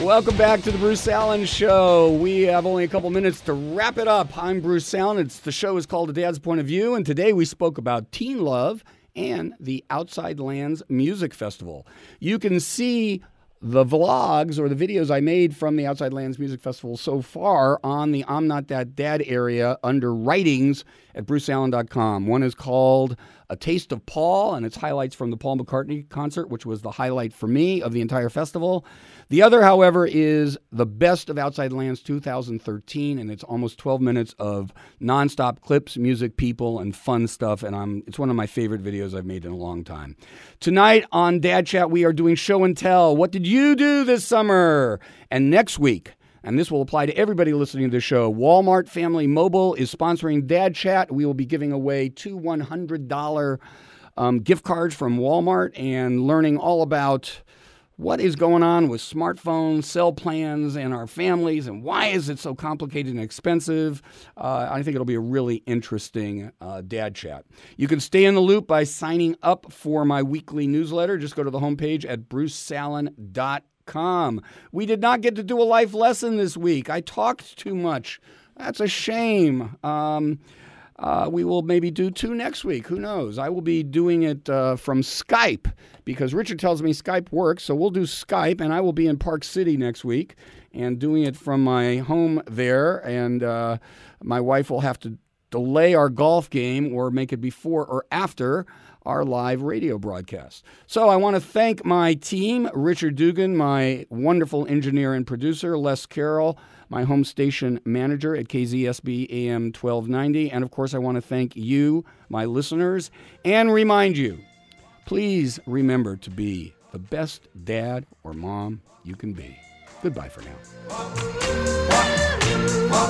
Welcome back to the Bruce Allen Show. We have only a couple minutes to wrap it up. I'm Bruce Allen. The show is called A Dad's Point of View, and today we spoke about teen love and the Outside Lands Music Festival. You can see the vlogs or the videos I made from the Outside Lands Music Festival so far on the I'm Not That Dad area under writings at bruceallen.com. One is called A Taste of Paul, and it's highlights from the Paul McCartney concert, which was the highlight for me of the entire festival. The other, however, is the Best of Outside Lands 2013, and it's almost 12 minutes of nonstop clips, music, people, and fun stuff, and it's one of my favorite videos I've made in a long time. Tonight on Dad Chat, we are doing show and tell. What did you do this summer? And next week, and this will apply to everybody listening to the show, Walmart Family Mobile is sponsoring Dad Chat. We will be giving away 2 $100 gift cards from Walmart and learning all about what is going on with smartphones, cell plans, and our families, and why is it so complicated and expensive? I think it'll be a really interesting Dad Chat. You can stay in the loop by signing up for my weekly newsletter. Just go to the homepage at bruceallen.com. We did not get to do a life lesson this week. I talked too much. That's a shame. We will maybe do 2 next week. Who knows? I will be doing it from Skype because Richard tells me Skype works. So we'll do Skype, and I will be in Park City next week and doing it from my home there. And my wife will have to delay our golf game or make it before or after our live radio broadcast. So I want to thank my team, Richard Dugan, my wonderful engineer and producer, Les Carroll, my home station manager at KZSB AM 1290. And of course, I want to thank you, my listeners, and remind you, please remember to be the best dad or mom you can be. Goodbye for now.